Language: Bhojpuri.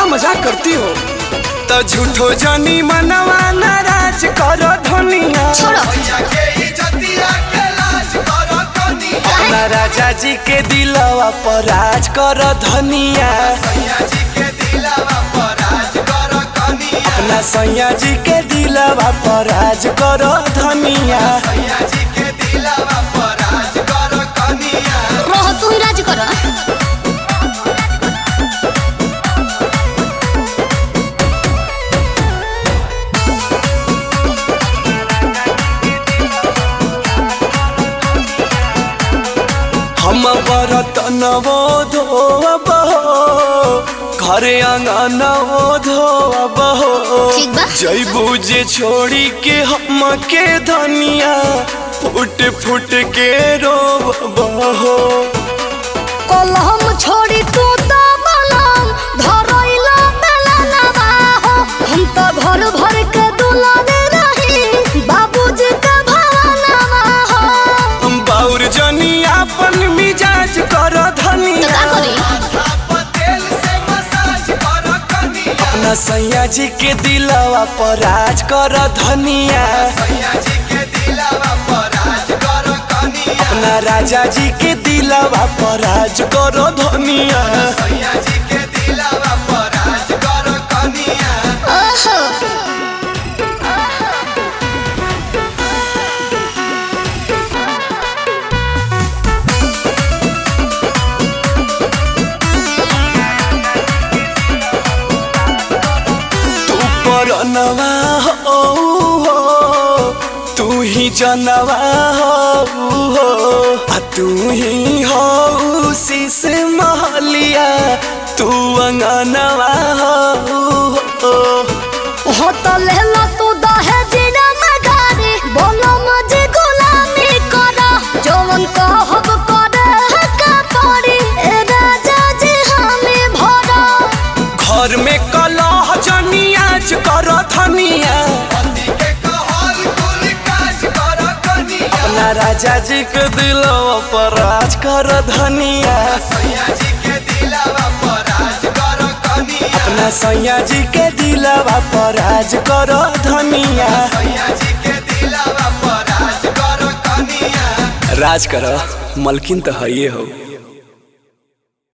मजाक करती हो तो झूठो जानी मनवा नाराज करो धनिया। छोड़ो अपना राजा जी के दिलवा पर राज करो धनिया। अपना सैया जी के दिलवा पर राज करो धनिया। रहो तू ही राज करो। हम बरतनवो धोब घरे अंगनवो धोब ठीक बा। जैबू जे छोड़ी के हम के धनिया फुट फुट के रोब हो। कलम छोड़ी तू तो बलम धरैला बेलनवा हो। हम तो भर भर के दुलारे रही बाबूजी का भवनवा हो। हम बाउर जनी अपन मिजाज कर धनिया। अपना सैया जी के दिलवा पर राज कर धनिया। अपना राजा जी के दिलवा पर राज करो धनिया। ओहो परनवा हो तू ही जनवा हो आ तू ही हो शीश महलिया तू अंगनवा हो। तो लेला तू दहेज में गाड़ी बोलो मुझे गुलामी करो जवन कहब करे का पड़ी ए राजा जी हमें भरो। घर में कलह जनियाज कर धनिया। अपना राजा जी के दिलवा पर राज कर धनिया। अपना सैया जी के दिलवा पर राज करो धनिया। राज करो मलकिन तो है हो।